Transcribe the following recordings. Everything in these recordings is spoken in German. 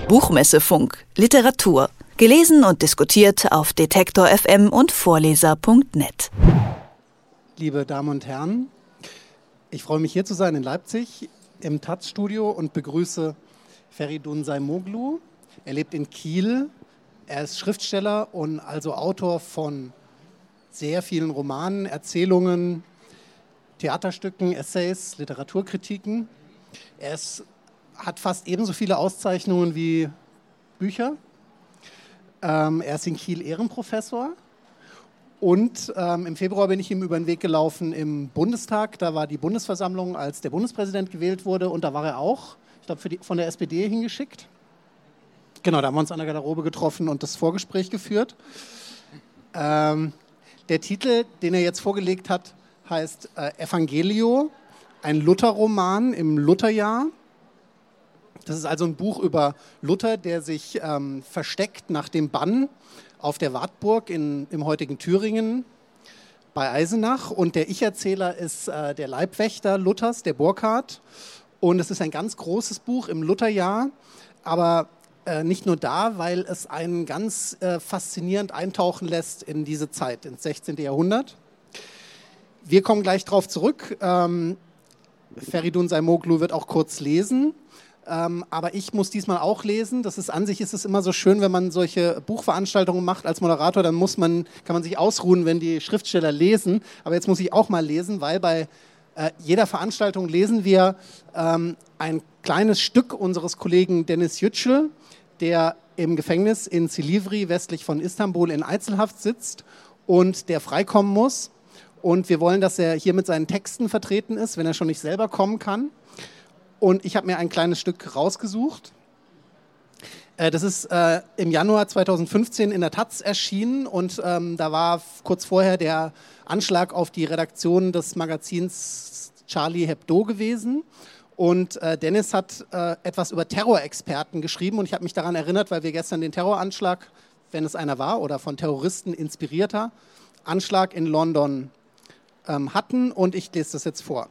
Buchmessefunk, Literatur. Gelesen und diskutiert auf Detektor FM und Vorleser.net. Liebe Damen und Herren, ich freue mich hier zu sein in Leipzig im Taz-Studio und begrüße Feridun Zaimoglu. Er lebt in Kiel, er ist Schriftsteller und also Autor von sehr vielen Romanen, Erzählungen, Theaterstücken, Essays, Literaturkritiken. Hat fast ebenso viele Auszeichnungen wie Bücher. Er ist in Kiel Ehrenprofessor und im Februar bin ich ihm über den Weg gelaufen im Bundestag. Da war die Bundesversammlung, als der Bundespräsident gewählt wurde, und da war er auch, ich glaube, von der SPD hingeschickt. Genau, da haben wir uns an der Garderobe getroffen und das Vorgespräch geführt. Der Titel, den er jetzt vorgelegt hat, heißt Evangelio, ein Luther-Roman im Lutherjahr. Das ist also ein Buch über Luther, der sich versteckt nach dem Bann auf der Wartburg im heutigen Thüringen bei Eisenach. Und der Ich-Erzähler ist der Leibwächter Luthers, der Burkhard. Und es ist ein ganz großes Buch im Lutherjahr, aber nicht nur da, weil es einen ganz faszinierend eintauchen lässt in diese Zeit, ins 16. Jahrhundert. Wir kommen gleich darauf zurück. Feridun Zaimoglu wird auch kurz lesen. Aber ich muss diesmal auch lesen. An sich ist es immer so schön, wenn man solche Buchveranstaltungen macht als Moderator, dann kann man sich ausruhen, wenn die Schriftsteller lesen. Aber jetzt muss ich auch mal lesen, weil bei jeder Veranstaltung lesen wir ein kleines Stück unseres Kollegen Deniz Yücel, der im Gefängnis in Silivri westlich von Istanbul in Einzelhaft sitzt und der freikommen muss. Und wir wollen, dass er hier mit seinen Texten vertreten ist, wenn er schon nicht selber kommen kann. Und ich habe mir ein kleines Stück rausgesucht. Das ist im Januar 2015 in der Taz erschienen und da war kurz vorher der Anschlag auf die Redaktion des Magazins Charlie Hebdo gewesen. Und Deniz hat etwas über Terrorexperten geschrieben und ich habe mich daran erinnert, weil wir gestern den Terroranschlag, wenn es einer war, oder von Terroristen inspirierter Anschlag in London hatten, und ich lese das jetzt vor.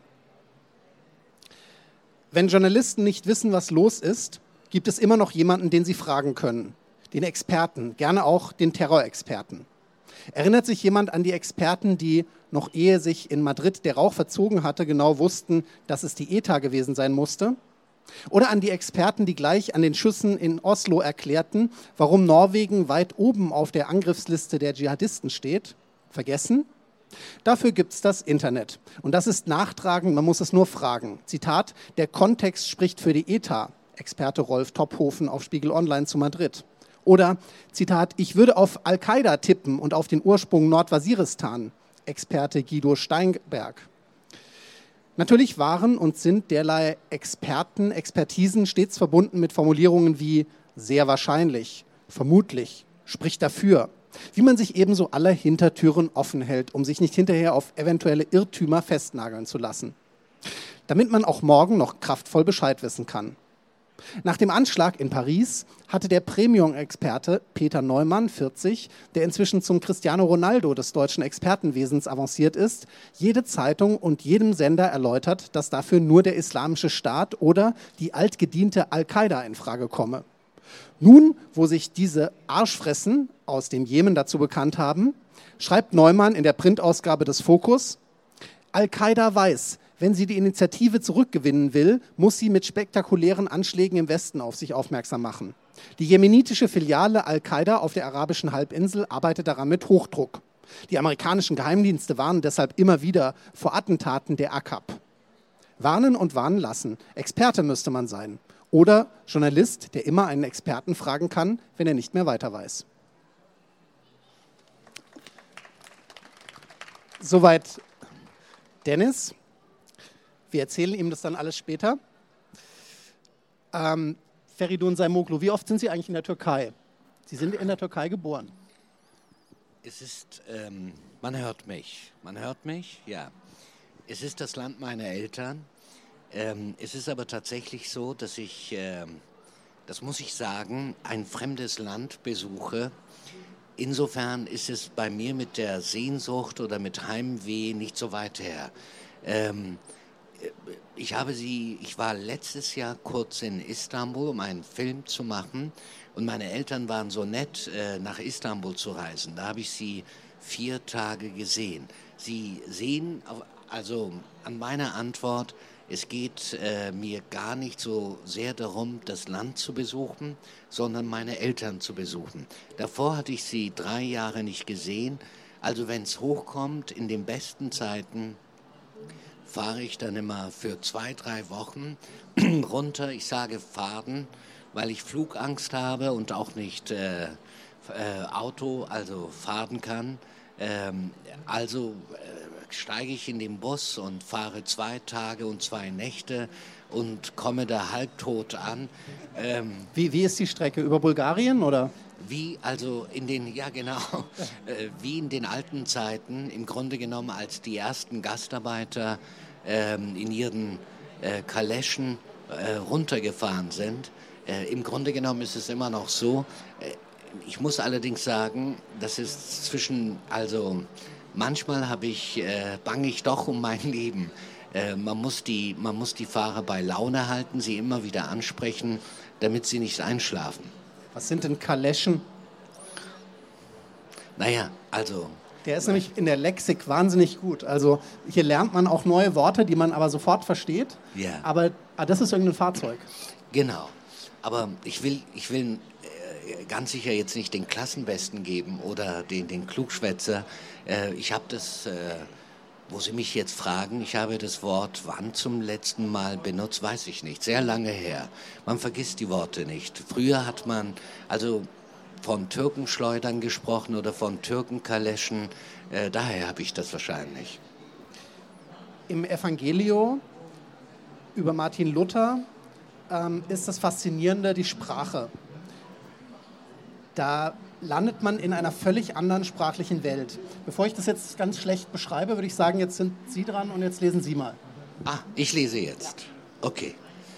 Wenn Journalisten nicht wissen, was los ist, gibt es immer noch jemanden, den sie fragen können. Den Experten, gerne auch den Terrorexperten. Erinnert sich jemand an die Experten, die, noch ehe sich in Madrid der Rauch verzogen hatte, genau wussten, dass es die ETA gewesen sein musste? Oder an die Experten, die gleich an den Schüssen in Oslo erklärten, warum Norwegen weit oben auf der Angriffsliste der Dschihadisten steht? Vergessen? Dafür gibt es das Internet. Und das ist nachtragend, man muss es nur fragen. Zitat, der Kontext spricht für die ETA, Experte Rolf Tophofen auf Spiegel Online zu Madrid. Oder, Zitat, ich würde auf Al-Qaida tippen und auf den Ursprung Nordwaziristan, Experte Guido Steinberg. Natürlich waren und sind derlei Expertisen stets verbunden mit Formulierungen wie sehr wahrscheinlich, vermutlich, spricht dafür. Wie man sich ebenso aller Hintertüren offen hält, um sich nicht hinterher auf eventuelle Irrtümer festnageln zu lassen. Damit man auch morgen noch kraftvoll Bescheid wissen kann. Nach dem Anschlag in Paris hatte der Premium-Experte Peter Neumann, 40, der inzwischen zum Cristiano Ronaldo des deutschen Expertenwesens avanciert ist, jede Zeitung und jedem Sender erläutert, dass dafür nur der Islamische Staat oder die altgediente Al-Qaida in Frage komme. Nun, wo sich diese Arschfressen aus dem Jemen dazu bekannt haben, schreibt Neumann in der Printausgabe des Fokus: Al-Qaida weiß, wenn sie die Initiative zurückgewinnen will, muss sie mit spektakulären Anschlägen im Westen auf sich aufmerksam machen. Die jemenitische Filiale Al-Qaida auf der arabischen Halbinsel arbeitet daran mit Hochdruck. Die amerikanischen Geheimdienste warnen deshalb immer wieder vor Attentaten der AKAP. Warnen und warnen lassen. Experte müsste man sein. Oder Journalist, der immer einen Experten fragen kann, wenn er nicht mehr weiter weiß. Soweit Deniz. Wir erzählen ihm das dann alles später. Feridun Zaimoglu, wie oft sind Sie eigentlich in der Türkei? Sie sind in der Türkei geboren. Man hört mich, ja. Es ist das Land meiner Eltern. Es ist aber tatsächlich so, dass ich, das muss ich sagen, ein fremdes Land besuche. Insofern ist es bei mir mit der Sehnsucht oder mit Heimweh nicht so weit her. Ich war letztes Jahr kurz in Istanbul, um einen Film zu machen. Und meine Eltern waren so nett, nach Istanbul zu reisen. Da habe ich sie 4 Tage gesehen. Sie sehen, also an meiner Antwort, es geht mir gar nicht so sehr darum, das Land zu besuchen, sondern meine Eltern zu besuchen. Davor hatte ich sie 3 Jahre nicht gesehen. Also wenn es hochkommt, in den besten Zeiten fahre ich dann immer für 2, 3 Wochen runter. Ich sage fahren, weil ich Flugangst habe und auch nicht Auto, also fahren kann. Steige ich in den Bus und fahre 2 Tage und 2 Nächte und komme da halbtot an. Wie ist die Strecke? Über Bulgarien oder? Wie in den alten Zeiten, im Grunde genommen, als die ersten Gastarbeiter in ihren Kaleschen runtergefahren sind. Im Grunde genommen ist es immer noch so. Ich muss allerdings sagen, das ist manchmal bange ich doch um mein Leben. Man muss die Fahrer bei Laune halten, sie immer wieder ansprechen, damit sie nicht einschlafen. Was sind denn Kaleschen? Naja, also... Der ist nämlich in der Lexik wahnsinnig gut. Also hier lernt man auch neue Worte, die man aber sofort versteht. Ja. Aber das ist irgendein Fahrzeug. Genau. Aber ich will ganz sicher jetzt nicht den Klassenbesten geben oder den Klugschwätzer. Ich habe das, wo Sie mich jetzt fragen, ich habe das Wort wann zum letzten Mal benutzt, weiß ich nicht. Sehr lange her. Man vergisst die Worte nicht. Früher hat man von Türkenschleudern gesprochen oder von Türkenkaleschen. Daher habe ich das wahrscheinlich. Im Evangelio über Martin Luther ist das Faszinierende die Sprache. Da landet man in einer völlig anderen sprachlichen Welt. Bevor ich das jetzt ganz schlecht beschreibe, würde ich sagen, jetzt sind Sie dran und jetzt lesen Sie mal. Ich lese jetzt. Okay.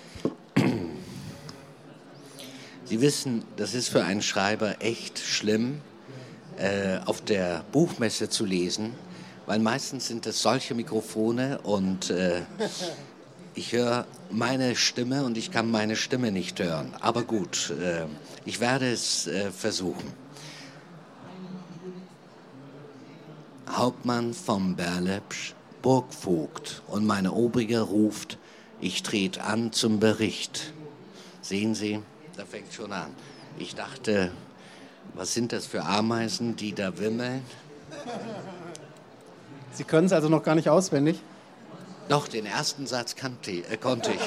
Sie wissen, das ist für einen Schreiber echt schlimm, auf der Buchmesse zu lesen, weil meistens sind es solche Mikrofone und ich höre meine Stimme und ich kann meine Stimme nicht hören. Aber gut, ich werde es versuchen. Hauptmann vom Berlepsch, Burgvogt und meine Obrige ruft, ich tret an zum Bericht. Sehen Sie, da fängt schon an. Ich dachte, was sind das für Ameisen, die da wimmeln? Sie können es also noch gar nicht auswendig? Doch, den ersten Satz konnte ich.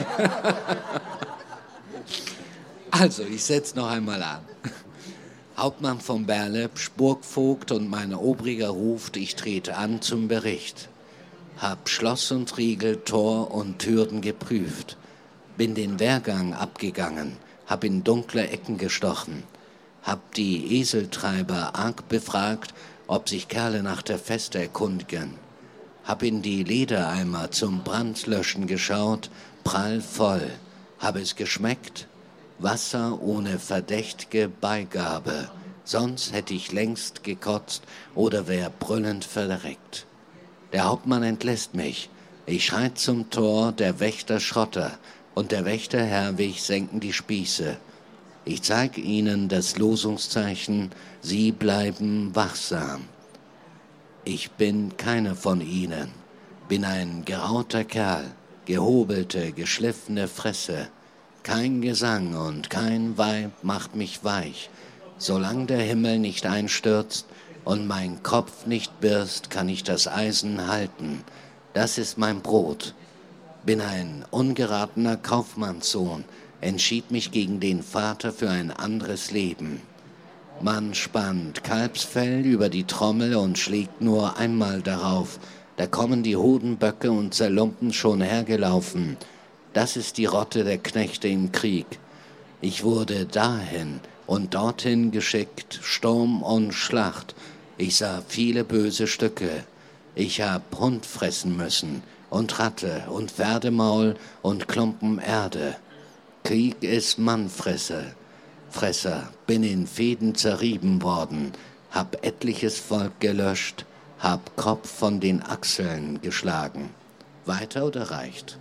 Also, ich setze noch einmal an. Hauptmann vom Berlepsch, Burgvogt und meine Obrige ruft, ich trete an zum Bericht. Hab Schloss und Riegel, Tor und Türen geprüft. Bin den Wehrgang abgegangen, hab in dunkle Ecken gestochen. Hab die Eseltreiber arg befragt, ob sich Kerle nach der Feste erkundigen. Hab in die Ledereimer zum Brandlöschen geschaut, prallvoll. Hab es geschmeckt? Wasser ohne verdächtige Beigabe. Sonst hätte ich längst gekotzt oder wär brüllend verreckt. Der Hauptmann entlässt mich. Ich schreit zum Tor, der Wächter Schrotter und der Wächter Herwig senken die Spieße. Ich zeig ihnen das Losungszeichen, sie bleiben wachsam. Ich bin keiner von ihnen, bin ein gerauter Kerl, gehobelte, geschliffene Fresse. Kein Gesang und kein Weib macht mich weich. Solang der Himmel nicht einstürzt und mein Kopf nicht birst, kann ich das Eisen halten. Das ist mein Brot. Bin ein ungeratener Kaufmannssohn, entschied mich gegen den Vater für ein anderes Leben. Man spannt Kalbsfell über die Trommel und schlägt nur einmal darauf. Da kommen die Hodenböcke und Zerlumpen schon hergelaufen. Das ist die Rotte der Knechte im Krieg. Ich wurde dahin und dorthin geschickt, Sturm und Schlacht. Ich sah viele böse Stücke. Ich hab Hund fressen müssen und Ratte und Pferdemaul und Klumpen Erde. Krieg ist Mannfresser. Bin in Fehden zerrieben worden, hab etliches Volk gelöscht, hab Kopf von den Achseln geschlagen. Weiter oder reicht?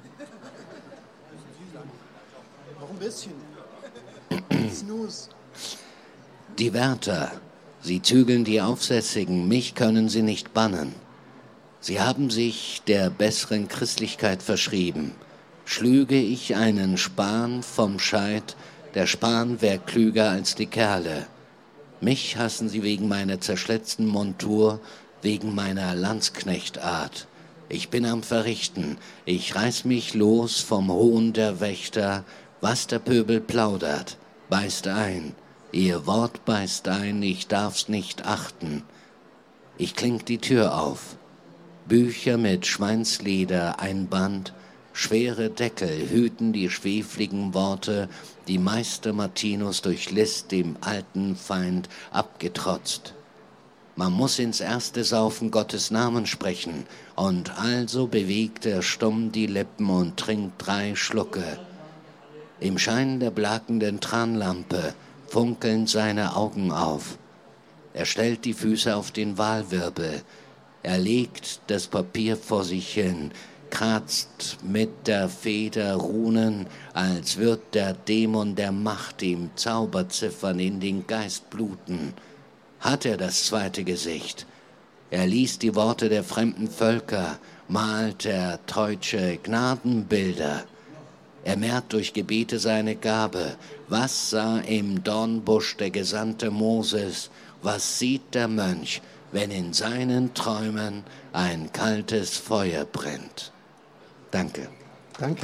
Noch ein bisschen. Snooze. Die Wärter, sie zügeln die Aufsässigen, mich können sie nicht bannen. Sie haben sich der besseren Christlichkeit verschrieben. Schlüge ich einen Span vom Scheit, der Span wär klüger als die Kerle. Mich hassen sie wegen meiner zerschlitzten Montur, wegen meiner Landsknechtart. Ich bin am Verrichten, ich reiß mich los vom Hohn der Wächter, was der Pöbel plaudert, beißt ein. Ihr Wort beißt ein, ich darf's nicht achten. Ich kling die Tür auf. Bücher mit Schweinsleder, ein Band, schwere Deckel hüten die schwefligen Worte, die Meister Martinus durch List dem alten Feind abgetrotzt. Man muss ins erste Saufen Gottes Namen sprechen, und also bewegt er stumm die Lippen und trinkt 3 Schlucke. Im Schein der blakenden Tranlampe funkeln seine Augen auf. Er stellt die Füße auf den Walwirbel. Er legt das Papier vor sich hin, kratzt mit der Feder Runen, als würd der Dämon der Macht ihm Zauberziffern in den Geist bluten. Hat er das zweite Gesicht? Er liest die Worte der fremden Völker, malt er deutsche Gnadenbilder. Er mehrt durch Gebete seine Gabe. Was sah im Dornbusch der Gesandte Moses? Was sieht der Mönch, wenn in seinen Träumen ein kaltes Feuer brennt? Danke. Danke.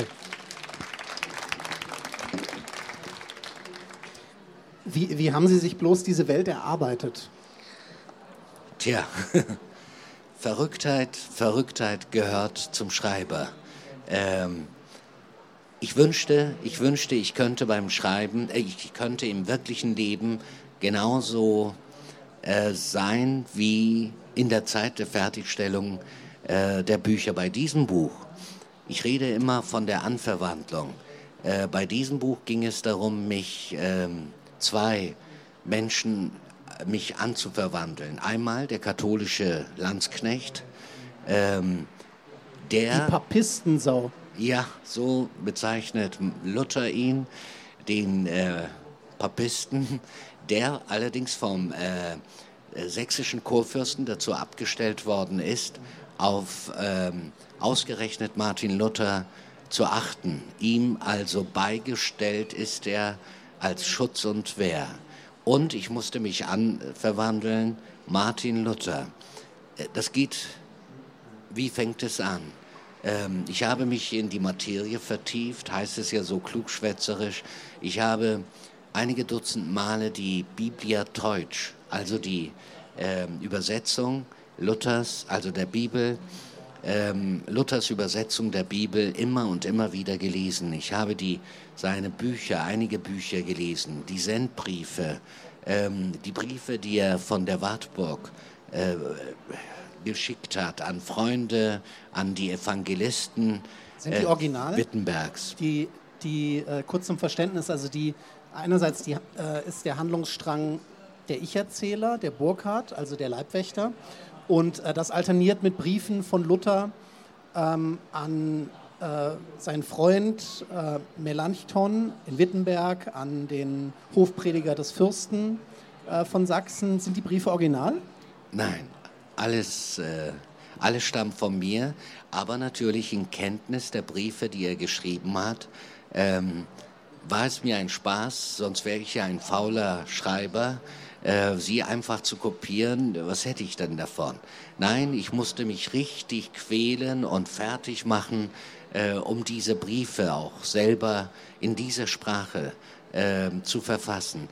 Wie haben Sie sich bloß diese Welt erarbeitet? Tja, Verrücktheit gehört zum Schreiber. Ich wünschte, ich könnte beim Schreiben, ich könnte im wirklichen Leben genauso sein wie in der Zeit der Fertigstellung der Bücher. Bei diesem Buch, ich rede immer von der Anverwandlung. Bei diesem Buch ging es darum, zwei Menschen anzuverwandeln. Einmal der katholische Landsknecht, Die Papistensau. Ja, so bezeichnet Luther ihn, den Papisten, der allerdings vom sächsischen Kurfürsten dazu abgestellt worden ist, auf ausgerechnet Martin Luther zu achten. Ihm also beigestellt ist er als Schutz und Wehr. Und ich musste mich verwandeln, Martin Luther. Das geht, wie fängt es an? Ich habe mich in die Materie vertieft, heißt es ja so klugschwätzerisch. Ich habe einige Dutzend Male die Biblia Deutsch, also die Übersetzung Luthers, also der Bibel, Luthers Übersetzung der Bibel immer und immer wieder gelesen. Ich habe seine Bücher, einige Bücher gelesen, die Sendbriefe, die Briefe, die er von der Wartburg geschickt hat an Freunde, an die Evangelisten Sind die Original? Wittenbergs. Die kurz zum Verständnis, also einerseits ist der Handlungsstrang der Ich-Erzähler, der Burkhard, also der Leibwächter, und das alterniert mit Briefen von Luther an seinen Freund Melanchthon in Wittenberg, an den Hofprediger des Fürsten von Sachsen. Sind die Briefe original? Nein, alles stammt von mir, aber natürlich in Kenntnis der Briefe, die er geschrieben hat, war es mir ein Spaß, sonst wäre ich ja ein fauler Schreiber, sie einfach zu kopieren. Was hätte ich denn davon? Nein, ich musste mich richtig quälen und fertig machen, um diese Briefe auch selber in dieser Sprache zu verfassen.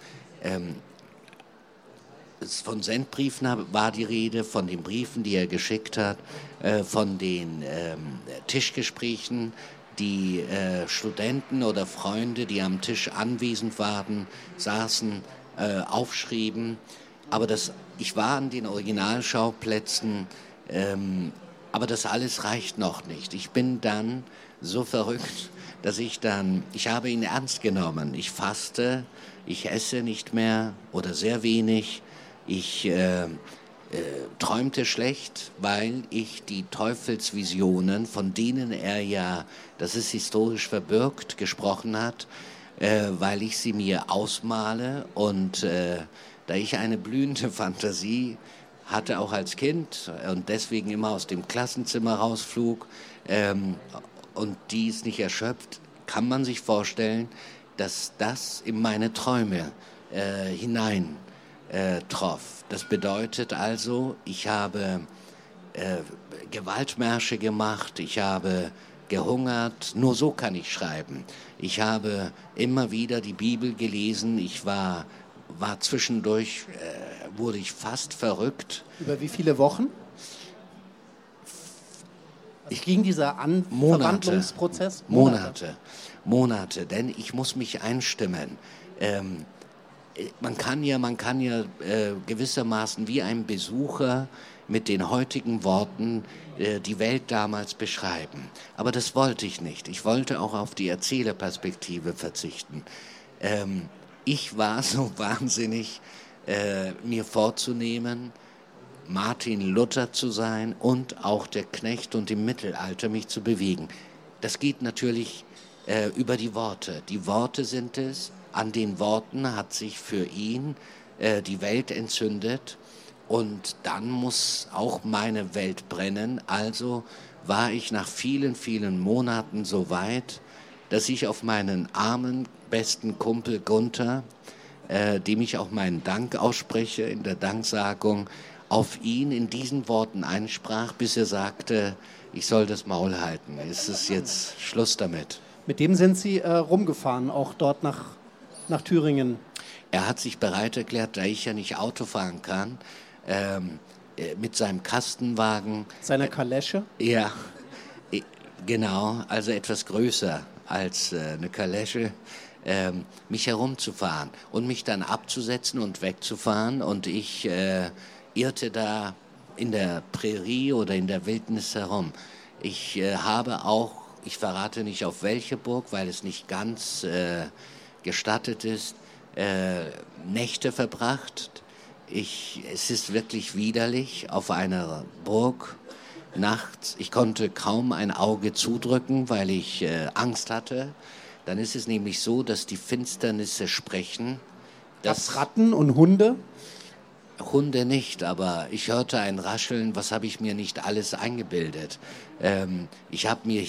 Von Sendbriefen war die Rede, von den Briefen, die er geschickt hat, von den Tischgesprächen, die Studenten oder Freunde, die am Tisch anwesend waren, saßen, aufschrieben. Aber ich war an den Originalschauplätzen, aber das alles reicht noch nicht. Ich bin dann so verrückt, dass ich habe ihn ernst genommen. Ich faste, ich esse nicht mehr oder sehr wenig. Ich träumte schlecht, weil ich die Teufelsvisionen, von denen er ja, das ist historisch verbürgt, gesprochen hat, weil ich sie mir ausmale und da ich eine blühende Fantasie hatte, auch als Kind und deswegen immer aus dem Klassenzimmer rausflug und die ist nicht erschöpft, kann man sich vorstellen, dass das in meine Träume hinein troff. Das bedeutet also, ich habe Gewaltmärsche gemacht, ich habe gehungert, nur so kann ich schreiben. Ich habe immer wieder die Bibel gelesen, ich war zwischendurch, wurde ich fast verrückt. Über wie viele Wochen? Ging dieser Verwandlungsprozess? Monate, denn ich muss mich einstimmen. Man kann ja gewissermaßen wie ein Besucher mit den heutigen Worten die Welt damals beschreiben. Aber das wollte ich nicht. Ich wollte auch auf die Erzählerperspektive verzichten. Ich war so wahnsinnig, mir vorzunehmen, Martin Luther zu sein und auch der Knecht und im Mittelalter mich zu bewegen. Das geht natürlich über die Worte. Die Worte sind es. An den Worten hat sich für ihn die Welt entzündet und dann muss auch meine Welt brennen. Also war ich nach vielen, vielen Monaten so weit, dass ich auf meinen armen, besten Kumpel Gunther, dem ich auch meinen Dank ausspreche in der Danksagung, auf ihn in diesen Worten einsprach, bis er sagte, ich soll das Maul halten. Es ist jetzt Schluss damit. Mit dem sind Sie rumgefahren, auch dort nach Thüringen. Er hat sich bereit erklärt, da ich ja nicht Auto fahren kann, mit seinem Kastenwagen. Seiner Kalesche? Ja, genau, also etwas größer als eine Kalesche, mich herumzufahren und mich dann abzusetzen und wegzufahren. Und ich irrte da in der Prärie oder in der Wildnis herum. Ich habe auch, ich verrate nicht auf welche Burg, weil es nicht ganz gestattet ist, Nächte verbracht. Es ist wirklich widerlich auf einer Burg nachts. Ich konnte kaum ein Auge zudrücken, weil ich Angst hatte. Dann ist es nämlich so, dass die Finsternisse sprechen. Gab's Ratten und Hunde? Hunde nicht, aber ich hörte ein Rascheln, was habe ich mir nicht alles eingebildet. Ich habe mir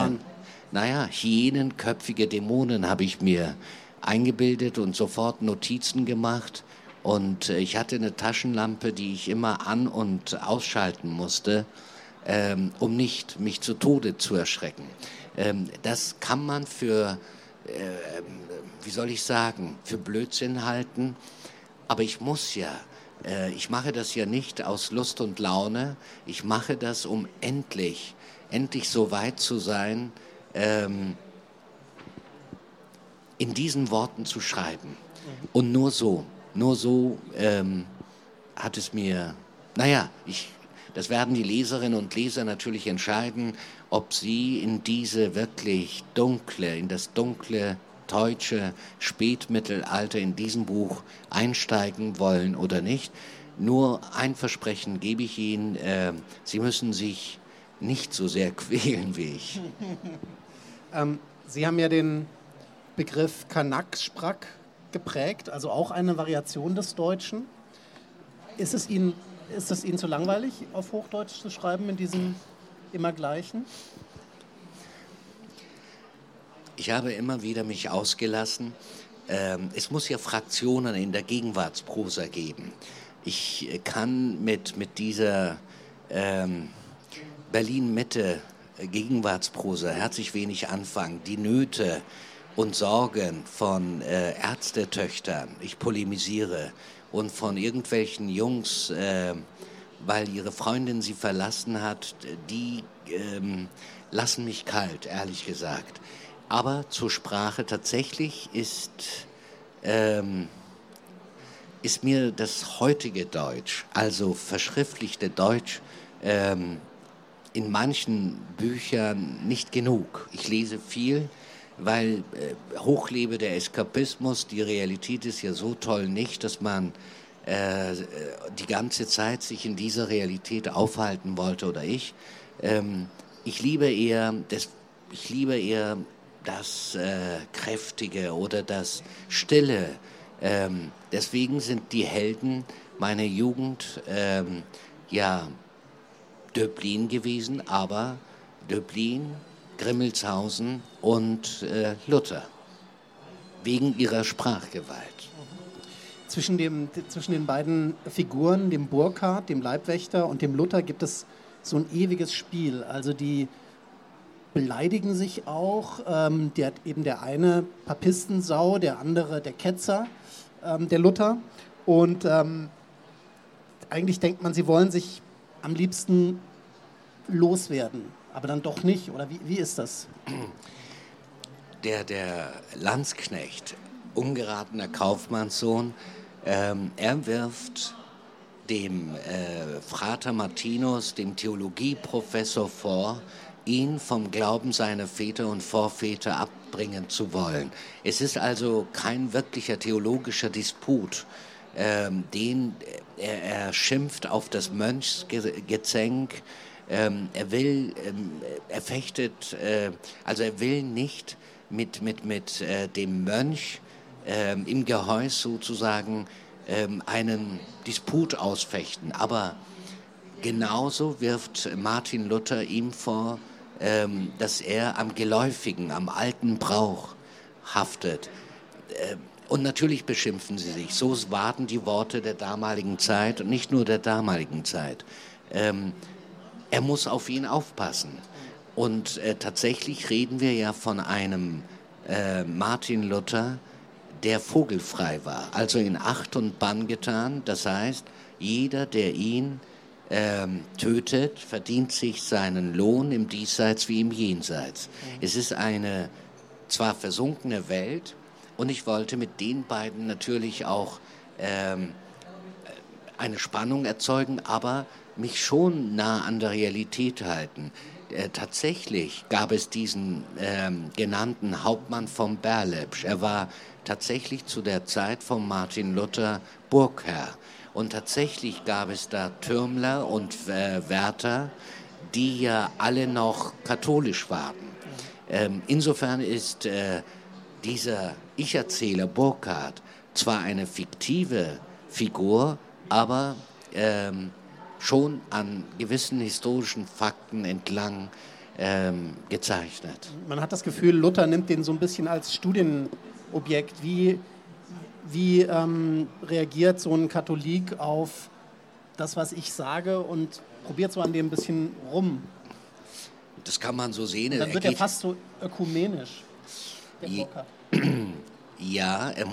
hyänenköpfige Dämonen habe ich mir eingebildet und sofort Notizen gemacht. Und ich hatte eine Taschenlampe, die ich immer an- und ausschalten musste, um nicht mich zu Tode zu erschrecken. Das kann man für, wie soll ich sagen, für Blödsinn halten. Aber ich muss ja, ich mache das ja nicht aus Lust und Laune. Ich mache das, um endlich so weit zu sein, in diesen Worten zu schreiben. Und nur so hat es mir, das werden die Leserinnen und Leser natürlich entscheiden, ob sie in diese wirklich in das dunkle deutsche Spätmittelalter in diesem Buch einsteigen wollen oder nicht. Nur ein Versprechen gebe ich Ihnen, Sie müssen sich nicht so sehr quälen wie ich. Sie haben ja den Begriff Kanaksprack geprägt, also auch eine Variation des Deutschen. Ist es Ihnen zu langweilig, auf Hochdeutsch zu schreiben, in diesem immer Gleichen? Ich habe immer wieder mich ausgelassen. Es muss ja Fraktionen in der Gegenwartsprosa geben. Ich kann mit dieser Berlin-Mitte Gegenwartsprosa herzlich wenig anfangen. Die Nöte und Sorgen von Ärztetöchtern, ich polemisiere, und von irgendwelchen Jungs, weil ihre Freundin sie verlassen hat, die lassen mich kalt, ehrlich gesagt. Aber zur Sprache tatsächlich ist mir das heutige Deutsch, also verschriftlichte Deutsch, in manchen Büchern nicht genug. Ich lese viel, weil hochlebe der Eskapismus, die Realität ist ja so toll nicht, dass man die ganze Zeit sich in dieser Realität aufhalten wollte oder ich. Ich liebe eher das Kräftige oder das Stille. Deswegen sind die Helden meiner Jugend Döblin gewesen, aber Döblin, Grimmelshausen und Luther, wegen ihrer Sprachgewalt. Zwischen den beiden Figuren, dem Burkhard, dem Leibwächter und dem Luther, gibt es so ein ewiges Spiel. Also die beleidigen sich auch. Der eine Papistensau, der andere der Ketzer, der Luther. Und eigentlich denkt man, sie wollen sich am liebsten loswerden, aber dann doch nicht. Oder wie ist das? Der Landsknecht, ungeratener Kaufmannssohn, er wirft dem Frater Martinus, dem Theologieprofessor, vor, ihn vom Glauben seiner Väter und Vorväter abbringen zu wollen. Es ist also kein wirklicher theologischer Disput. Er schimpft auf das Mönchsgezänk. Er will nicht mit dem Mönch im Gehäuse sozusagen einen Disput ausfechten. Aber genauso wirft Martin Luther ihm vor, dass er am Geläufigen, am alten Brauch haftet. Und natürlich beschimpfen sie sich. So waren die Worte der damaligen Zeit und nicht nur der damaligen Zeit. Er muss auf ihn aufpassen. Und tatsächlich reden wir ja von einem Martin Luther, der vogelfrei war, also in Acht und Bann getan. Das heißt, jeder, der ihn tötet, verdient sich seinen Lohn im Diesseits wie im Jenseits. Es ist eine zwar versunkene Welt, und ich wollte mit den beiden natürlich auch eine Spannung erzeugen, aber mich schon nah an der Realität halten. Tatsächlich gab es diesen genannten Hauptmann von Berlepsch. Er war tatsächlich zu der Zeit von Martin Luther Burgherr. Und tatsächlich gab es da Türmler und Wärter, die ja alle noch katholisch waren. Insofern ist dieser Ich-Erzähler Burkhard zwar eine fiktive Figur, aber schon an gewissen historischen Fakten entlang gezeichnet. Man hat das Gefühl, Luther nimmt den so ein bisschen als Studienobjekt. Wie reagiert so ein Katholik auf das, was ich sage, und probiert so an dem ein bisschen rum? Das kann man so sehen. Und dann wird er fast so ökumenisch, der Burkhard. Ja, er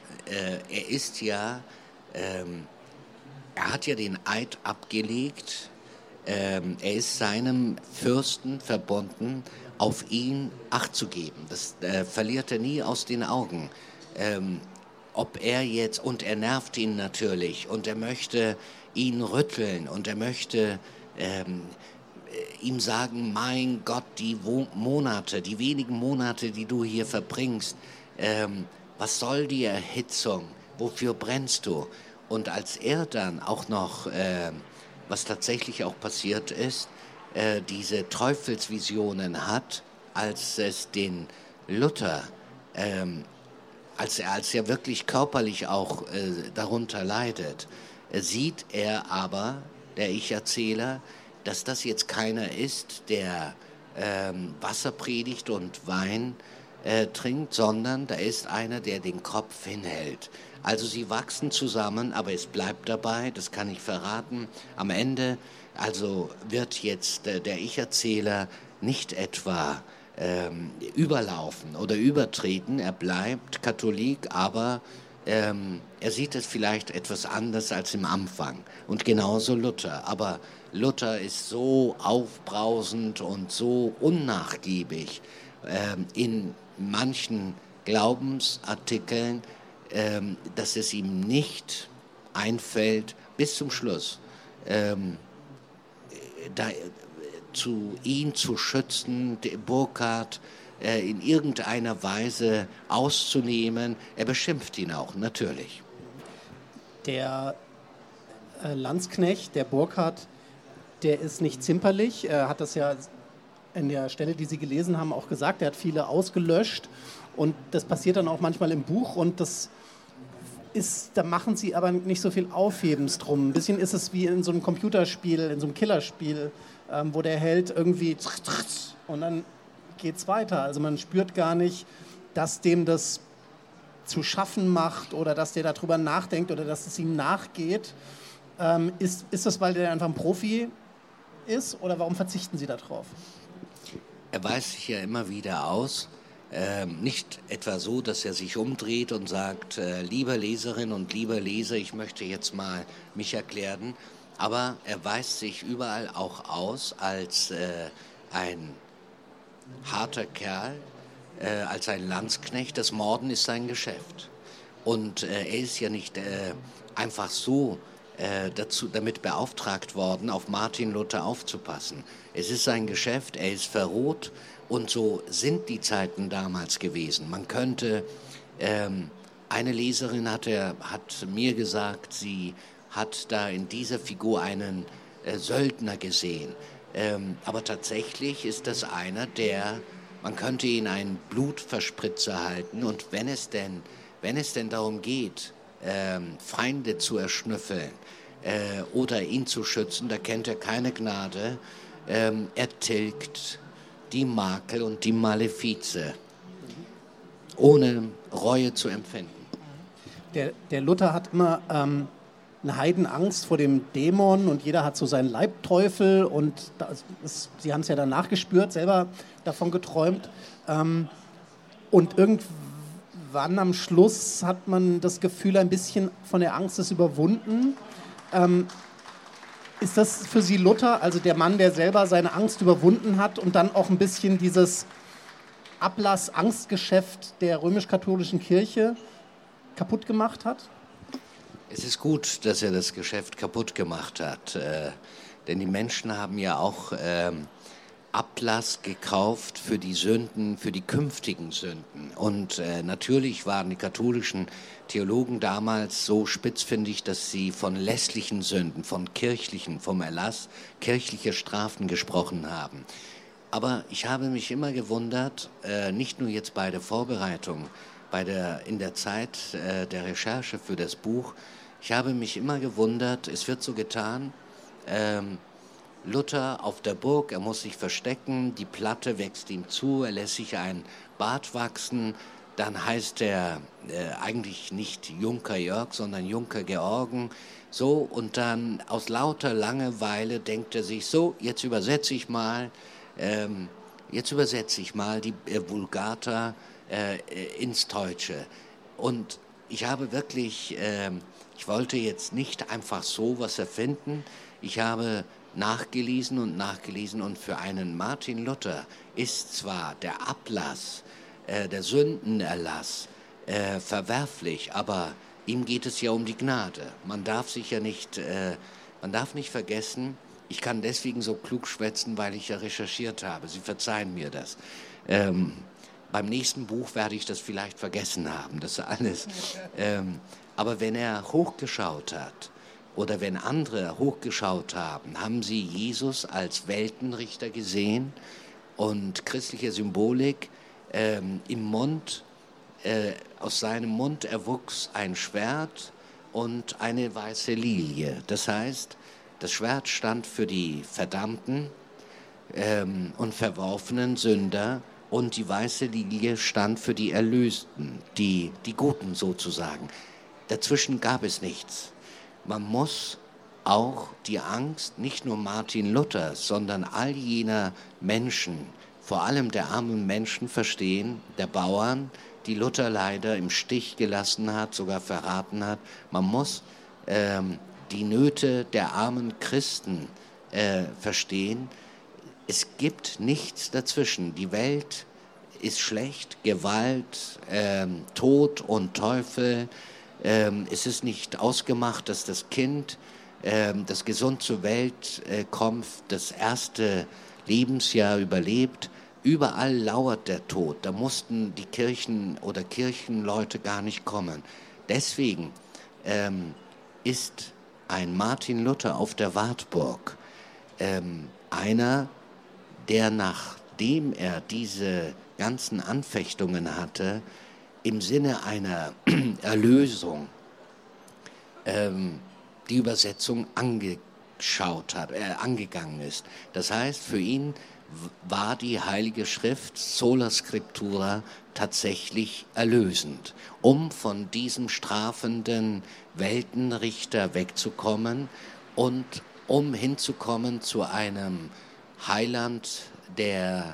hat ja den Eid abgelegt, er ist seinem Fürsten verbunden, auf ihn Acht zu geben. Das verliert er nie aus den Augen. Ob er jetzt, und er nervt ihn natürlich, und er möchte ihn rütteln, und er möchte ihm sagen, mein Gott, die wenigen Monate, die du hier verbringst, was soll die Erhitzung, wofür brennst du? Und als er dann auch noch, was tatsächlich auch passiert ist, diese Teufelsvisionen hat, als es den Luther, als er wirklich körperlich auch darunter leidet, sieht er aber, der Ich-Erzähler, dass das jetzt keiner ist, der Wasser predigt und Wein trinkt, sondern da ist einer, der den Kopf hinhält. Also sie wachsen zusammen, aber es bleibt dabei, das kann ich verraten. Am Ende also wird jetzt der Ich-Erzähler nicht etwa überlaufen oder übertreten, er bleibt Katholik, aber er sieht es vielleicht etwas anders als im Anfang. Und genauso Luther. Aber Luther ist so aufbrausend und so unnachgiebig in manchen Glaubensartikeln, dass es ihm nicht einfällt, bis zum Schluss ihn zu schützen, Burkhard in irgendeiner Weise auszunehmen. Er beschimpft ihn auch, natürlich. Der Landsknecht, der Burkhard, der ist nicht zimperlich. Er hat das ja in der Stelle, die Sie gelesen haben, auch gesagt. Er hat viele ausgelöscht. Und das passiert dann auch manchmal im Buch. Und da machen Sie aber nicht so viel Aufhebens drum. Ein bisschen ist es wie in so einem Computerspiel, in so einem Killerspiel, wo der Held irgendwie und dann geht's weiter. Also man spürt gar nicht, dass dem das zu schaffen macht oder dass der darüber nachdenkt oder dass es ihm nachgeht. Ist das, weil der einfach ein Profi ist oder warum verzichten Sie darauf? Er weist sich ja immer wieder aus. Nicht etwa so, dass er sich umdreht und sagt, liebe Leserin und lieber Leser, ich möchte jetzt mal mich erklären, aber er weist sich überall auch aus als ein harter Kerl, als ein Landsknecht. Das Morden ist sein Geschäft. Und er ist ja nicht einfach so damit beauftragt worden, auf Martin Luther aufzupassen. Es ist sein Geschäft, er ist verroht und so sind die Zeiten damals gewesen. Man könnte, eine Leserin hat mir gesagt, sie hat da in dieser Figur einen Söldner gesehen. Aber tatsächlich ist das einer, man könnte ihn einen Blutverspritzer halten und wenn es denn darum geht, Feinde zu erschnüffeln oder ihn zu schützen, da kennt er keine Gnade. Er tilgt die Makel und die Malefize, ohne Reue zu empfinden. Der Luther hat immer eine Heidenangst vor dem Dämon und jeder hat so seinen Leibteufel und Sie haben es ja dann nachgespürt, selber davon geträumt. Und irgendwann am Schluss hat man das Gefühl, ein bisschen von der Angst ist überwunden. Ist das für Sie Luther, also der Mann, der selber seine Angst überwunden hat und dann auch ein bisschen dieses Ablass-Angstgeschäft der römisch-katholischen Kirche kaputt gemacht hat? Es ist gut, dass er das Geschäft kaputt gemacht hat, denn die Menschen haben ja auch Ablass gekauft für die Sünden, für die künftigen Sünden. Und natürlich waren die katholischen Theologen damals so spitzfindig, dass sie von lässlichen Sünden, vom Erlass kirchlicher Strafen gesprochen haben. Aber ich habe mich immer gewundert, nicht nur jetzt bei der Vorbereitung, in der Zeit der Recherche für das Buch, ich habe mich immer gewundert, es wird so getan, Luther auf der Burg, er muss sich verstecken, die Platte wächst ihm zu, er lässt sich ein Bart wachsen, dann heißt er eigentlich nicht Junker Jörg, sondern Junker Georgen, so, und dann aus lauter Langeweile denkt er sich, so, jetzt übersetze ich mal die Vulgata ins Deutsche. Und ich habe wirklich, ich wollte jetzt nicht einfach so was erfinden, ich habe nachgelesen und für einen Martin Luther ist zwar der Ablass, der Sündenerlass verwerflich, aber ihm geht es ja um die Gnade. Man darf nicht vergessen, ich kann deswegen so klug schwätzen, weil ich ja recherchiert habe. Sie verzeihen mir das. Beim nächsten Buch werde ich das vielleicht vergessen haben, das alles. Aber wenn er hochgeschaut hat oder wenn andere hochgeschaut haben, haben sie Jesus als Weltenrichter gesehen und christliche Symbolik im Mund, aus seinem Mund erwuchs ein Schwert und eine weiße Lilie. Das heißt, das Schwert stand für die verdammten und verworfenen Sünder und die weiße Lilie stand für die Erlösten, die Guten sozusagen. Dazwischen gab es nichts. Man muss auch die Angst nicht nur Martin Luthers, sondern all jener Menschen, vor allem der armen Menschen verstehen, der Bauern, die Luther leider im Stich gelassen hat, sogar verraten hat. Man muss die Nöte der armen Christen verstehen. Es gibt nichts dazwischen. Die Welt ist schlecht, Gewalt, Tod und Teufel. Es ist nicht ausgemacht, dass das Kind, das gesund zur Welt kommt, das erste Lebensjahr überlebt. Überall lauert der Tod. Da mussten die Kirchen oder Kirchenleute gar nicht kommen. Deswegen ist ein Martin Luther auf der Wartburg, einer, der, nachdem er diese ganzen Anfechtungen hatte, im Sinne einer Erlösung die Übersetzung angegangen ist. Das heißt, für ihn war die Heilige Schrift, Sola Scriptura, tatsächlich erlösend, um von diesem strafenden Weltenrichter wegzukommen und um hinzukommen zu einem Heiland, der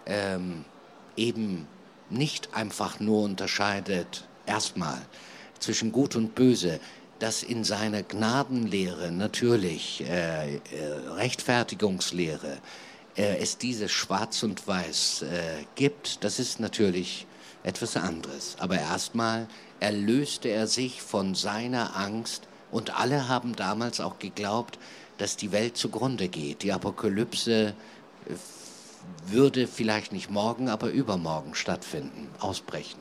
eben nicht einfach nur unterscheidet, erstmal zwischen Gut und Böse, dass in seiner Gnadenlehre natürlich Rechtfertigungslehre es dieses Schwarz und Weiß gibt, das ist natürlich etwas anderes. Aber erstmal erlöste er sich von seiner Angst und alle haben damals auch geglaubt, dass die Welt zugrunde geht. Die Apokalypse würde vielleicht nicht morgen, aber übermorgen stattfinden, ausbrechen.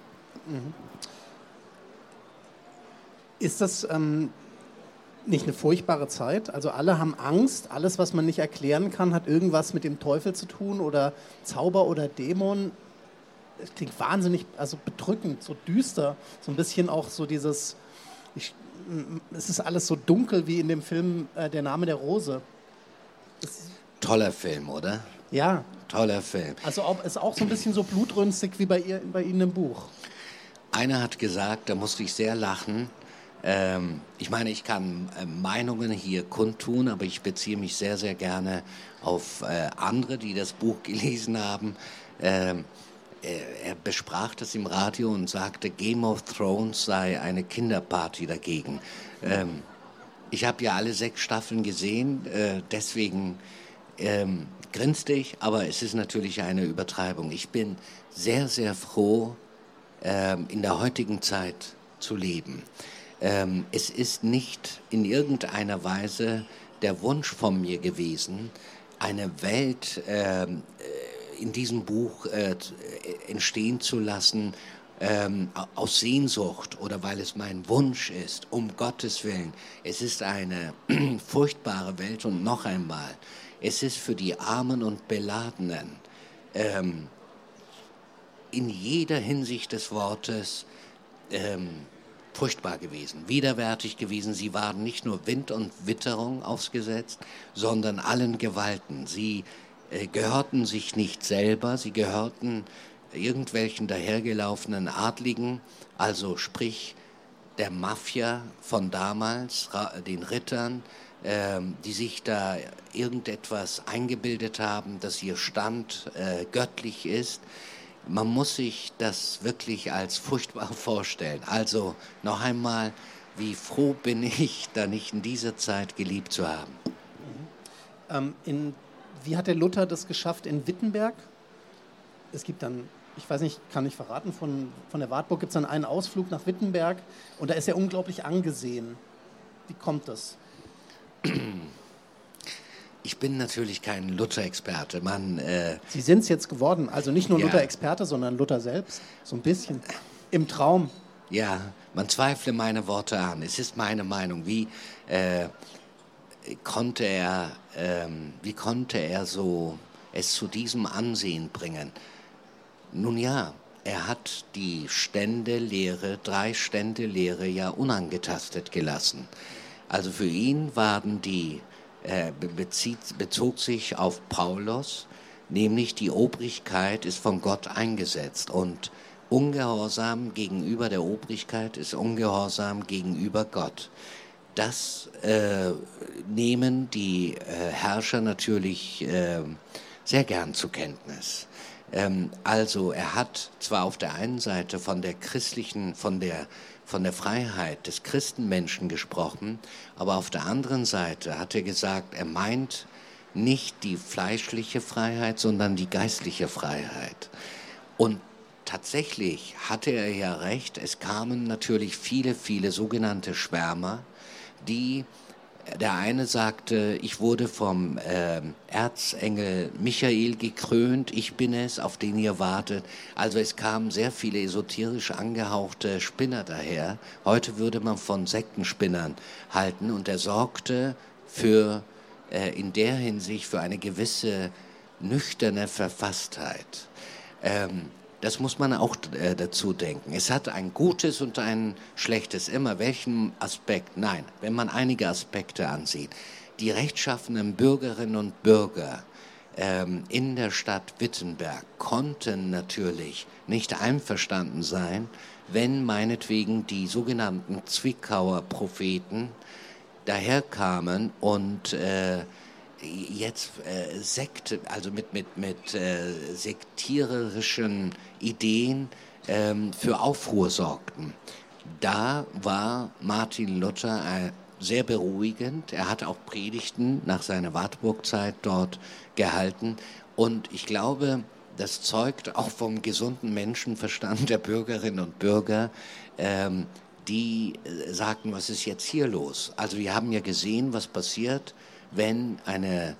Ist das nicht eine furchtbare Zeit? Also alle haben Angst, alles, was man nicht erklären kann, hat irgendwas mit dem Teufel zu tun oder Zauber oder Dämon. Es klingt wahnsinnig, also bedrückend, so düster, so ein bisschen auch so dieses, es ist alles so dunkel wie in dem Film Der Name der Rose. Toller Film, oder? Ja. Toller Film. Also ist auch so ein bisschen so blutrünstig wie bei Ihnen im Buch. Einer hat gesagt, da musste ich sehr lachen. Ich meine, ich kann Meinungen hier kundtun, aber ich beziehe mich sehr, sehr gerne auf andere, die das Buch gelesen haben. Er besprach das im Radio und sagte, Game of Thrones sei eine Kinderparty dagegen. Ich habe ja alle 6 Staffeln gesehen, deswegen grinste ich, aber es ist natürlich eine Übertreibung. Ich bin sehr, sehr froh, in der heutigen Zeit zu leben. Es ist nicht in irgendeiner Weise der Wunsch von mir gewesen, eine Welt in diesem Buch entstehen zu lassen, aus Sehnsucht oder weil es mein Wunsch ist, um Gottes Willen. Es ist eine furchtbare Welt und noch einmal, es ist für die Armen und Beladenen in jeder Hinsicht des Wortes furchtbar gewesen, widerwärtig gewesen. Sie waren nicht nur Wind und Witterung ausgesetzt, sondern allen Gewalten. Sie gehörten sich nicht selber, sie gehörten irgendwelchen dahergelaufenen Adligen, also sprich der Mafia von damals, den Rittern, die sich da irgendetwas eingebildet haben, dass ihr Stand göttlich ist. Man muss sich das wirklich als furchtbar vorstellen. Also noch einmal, wie froh bin ich, da nicht in dieser Zeit geliebt zu haben. Wie hat der Luther das geschafft in Wittenberg? Es gibt dann, ich weiß nicht, kann ich verraten, von der Wartburg gibt es dann einen Ausflug nach Wittenberg und da ist er unglaublich angesehen. Wie kommt das? Ich bin natürlich kein Luther-Experte. Sie sind es jetzt geworden, also nicht nur Ja. Luther-Experte, sondern Luther selbst, so ein bisschen, im Traum. Ja, man zweifle meine Worte an. Es ist meine Meinung. Wie konnte er so es zu diesem Ansehen bringen? Nun ja, er hat die Ständelehre, 3 Ständelehre ja unangetastet gelassen. Also für ihn waren bezog sich auf Paulus, nämlich die Obrigkeit ist von Gott eingesetzt und Ungehorsam gegenüber der Obrigkeit ist Ungehorsam gegenüber Gott. Das nehmen die Herrscher natürlich sehr gern zur Kenntnis. Also er hat zwar auf der einen Seite von der Freiheit des Christenmenschen gesprochen, aber auf der anderen Seite hat er gesagt, er meint nicht die fleischliche Freiheit, sondern die geistliche Freiheit. Und tatsächlich hatte er ja recht, es kamen natürlich viele, viele sogenannte Schwärmer, die Der eine sagte, ich wurde vom Erzengel Michael gekrönt, ich bin es, auf den ihr wartet. Also es kamen sehr viele esoterisch angehauchte Spinner daher. Heute würde man von Sektenspinnern halten und er sorgte für in der Hinsicht für eine gewisse nüchterne Verfasstheit. Das muss man auch dazu denken. Es hat ein gutes und ein schlechtes, immer welchen Aspekt. Nein, wenn man einige Aspekte ansieht. Die rechtschaffenen Bürgerinnen und Bürger in der Stadt Wittenberg konnten natürlich nicht einverstanden sein, wenn meinetwegen die sogenannten Zwickauer Propheten daherkamen und jetzt also mit sektiererischen Ideen für Aufruhr sorgten. Da war Martin Luther sehr beruhigend. Er hat auch Predigten nach seiner Wartburgzeit dort gehalten. Und ich glaube, das zeugt auch vom gesunden Menschenverstand der Bürgerinnen und Bürger, die sagten, was ist jetzt hier los? Also wir haben ja gesehen, was passiert, wenn eine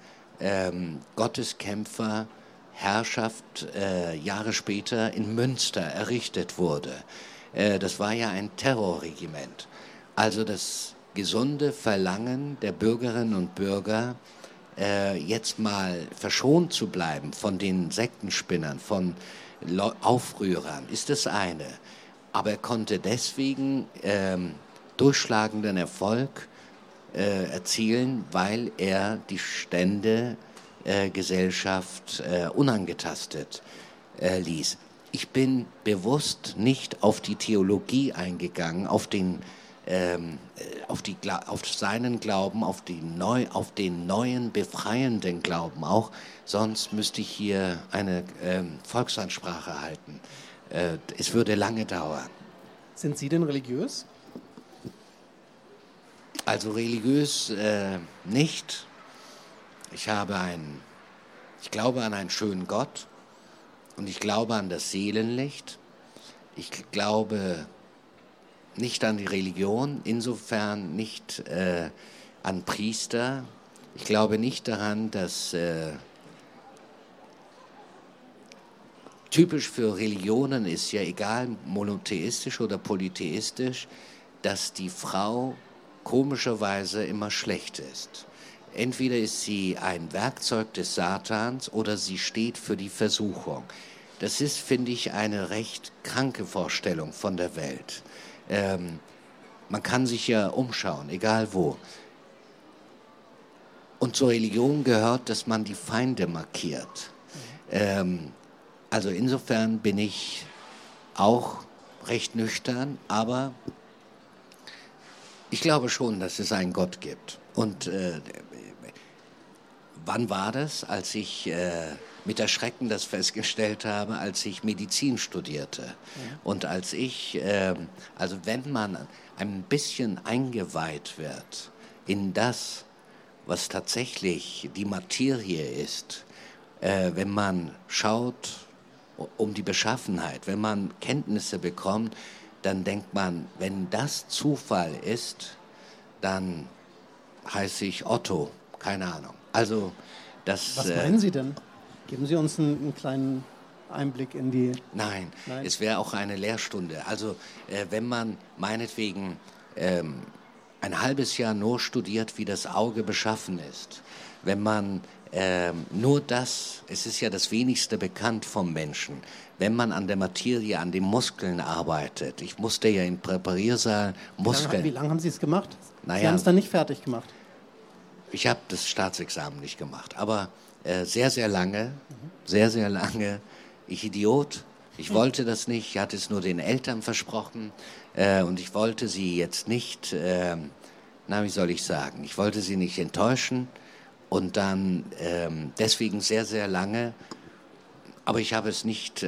Gotteskämpfer-Herrschaft Jahre später in Münster errichtet wurde. Das war ja ein Terrorregiment. Also das gesunde Verlangen der Bürgerinnen und Bürger, jetzt mal verschont zu bleiben von den Sektenspinnern, von Aufrührern, ist das eine. Aber er konnte deswegen durchschlagenden Erfolg erzielen, weil er die Ständegesellschaft unangetastet ließ. Ich bin bewusst nicht auf die Theologie eingegangen, auf seinen Glauben, auf den neuen befreienden Glauben auch. Sonst müsste ich hier eine Volksansprache halten. Es würde lange dauern. Sind Sie denn religiös? Also religiös nicht. Ich glaube an einen schönen Gott und ich glaube an das Seelenlicht. Ich glaube nicht an die Religion, insofern nicht an Priester. Ich glaube nicht daran, dass typisch für Religionen ist ja egal, monotheistisch oder polytheistisch, dass die Frau komischerweise immer schlecht ist. Entweder ist sie ein Werkzeug des Satans oder sie steht für die Versuchung. Das ist, finde ich, eine recht kranke Vorstellung von der Welt. Man kann sich ja umschauen, egal wo. Und zur Religion gehört, dass man die Feinde markiert. Also insofern bin ich auch recht nüchtern, aber ich glaube schon, dass es einen Gott gibt. Und wann war das? Als ich mit Erschrecken das festgestellt habe, als ich Medizin studierte. Ja. Und als ich, also wenn man ein bisschen eingeweiht wird in das, was tatsächlich die Materie ist, wenn man schaut um die Beschaffenheit, wenn man Kenntnisse bekommt, dann denkt man, wenn das Zufall ist, dann heiße ich Otto, keine Ahnung. Also das. Was meinen Sie denn? Geben Sie uns einen kleinen Einblick in die... Nein, es wäre auch eine Lehrstunde. Also wenn man meinetwegen ein halbes Jahr nur studiert, wie das Auge beschaffen ist, wenn man nur das, es ist ja das wenigste bekannt vom Menschen, wenn man an der Materie, an den Muskeln arbeitet. Ich musste ja im Präpariersaal Muskeln... Wie lange haben Sie es gemacht? Naja, Sie haben es dann nicht fertig gemacht? Ich habe das Staatsexamen nicht gemacht, aber sehr, sehr lange, sehr, sehr lange. Ich Idiot, ich wollte das nicht, ich hatte es nur den Eltern versprochen und ich wollte sie jetzt nicht, wie soll ich sagen, ich wollte sie nicht enttäuschen und dann deswegen sehr, sehr lange, aber ich habe es nicht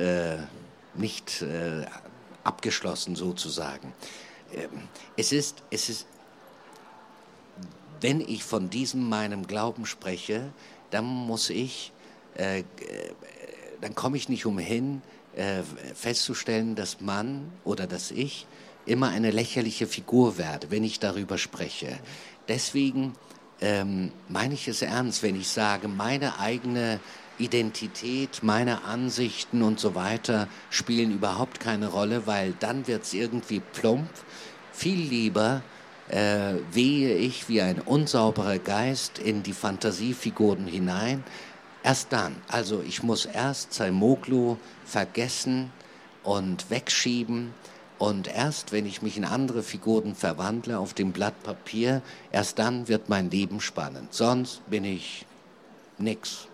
abgeschlossen sozusagen. Es ist, wenn ich von diesem meinem Glauben spreche, dann muss ich, dann komme ich nicht umhin, festzustellen, dass man oder dass ich immer eine lächerliche Figur werde, wenn ich darüber spreche. Deswegen meine ich es ernst, wenn ich sage, meine eigene Identität, meine Ansichten und so weiter spielen überhaupt keine Rolle, weil dann wird es irgendwie plump. Viel lieber wehe ich wie ein unsauberer Geist in die Fantasiefiguren hinein. Erst dann, also ich muss erst Zaimoglu vergessen und wegschieben. Und erst, wenn ich mich in andere Figuren verwandle auf dem Blatt Papier, erst dann wird mein Leben spannend. Sonst bin ich nix.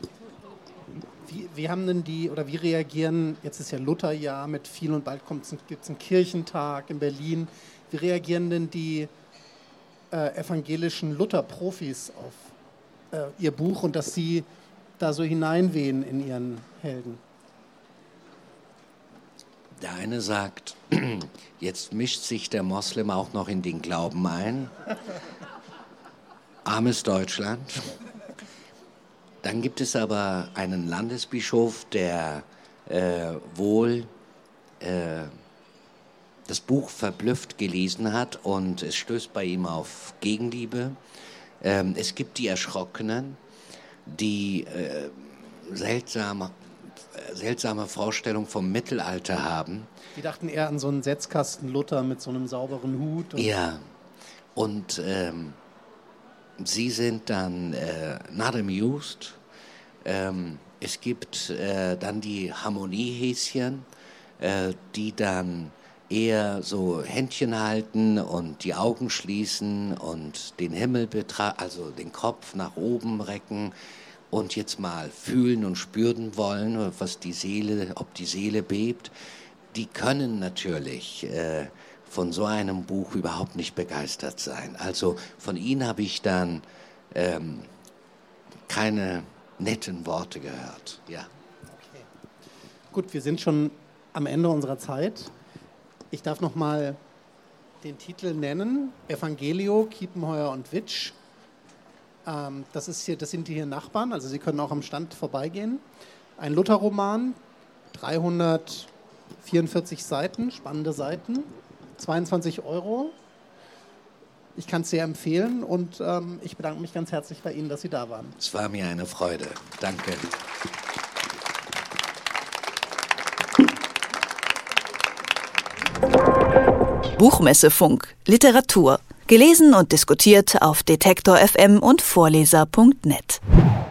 Wie haben denn wie reagieren, jetzt ist ja Lutherjahr mit viel und bald gibt es einen Kirchentag in Berlin, wie reagieren denn die evangelischen Luther-Profis auf ihr Buch und dass sie da so hineinwehen in ihren Helden? Der eine sagt, jetzt mischt sich der Moslem auch noch in den Glauben ein. Armes Deutschland. Dann gibt es aber einen Landesbischof, der wohl das Buch verblüfft gelesen hat und es stößt bei ihm auf Gegenliebe. Es gibt die Erschrockenen, die seltsame Vorstellung vom Mittelalter haben. Die dachten eher an so einen Setzkasten Luther mit so einem sauberen Hut. Ja, und sie sind dann not amused. Es gibt dann die Harmoniehäschen, die dann eher so Händchen halten und die Augen schließen und den Himmel betrachten, also den Kopf nach oben recken und jetzt mal fühlen und spüren wollen, ob die Seele bebt. Die können natürlich von so einem Buch überhaupt nicht begeistert sein. Also von ihnen habe ich dann keine netten Worte gehört. Ja. Okay. Gut, wir sind schon am Ende unserer Zeit. Ich darf noch mal den Titel nennen: Evangelio, Kiepenheuer und Witsch. Das sind hier Nachbarn, also Sie können auch am Stand vorbeigehen. Ein Luther-Roman, 344 Seiten, spannende Seiten, 22 €. Ich kann es sehr empfehlen und ich bedanke mich ganz herzlich bei Ihnen, dass Sie da waren. Es war mir eine Freude. Danke. Buchmessefunk, Literatur. Gelesen und diskutiert auf Detektor FM und Vorleser.net.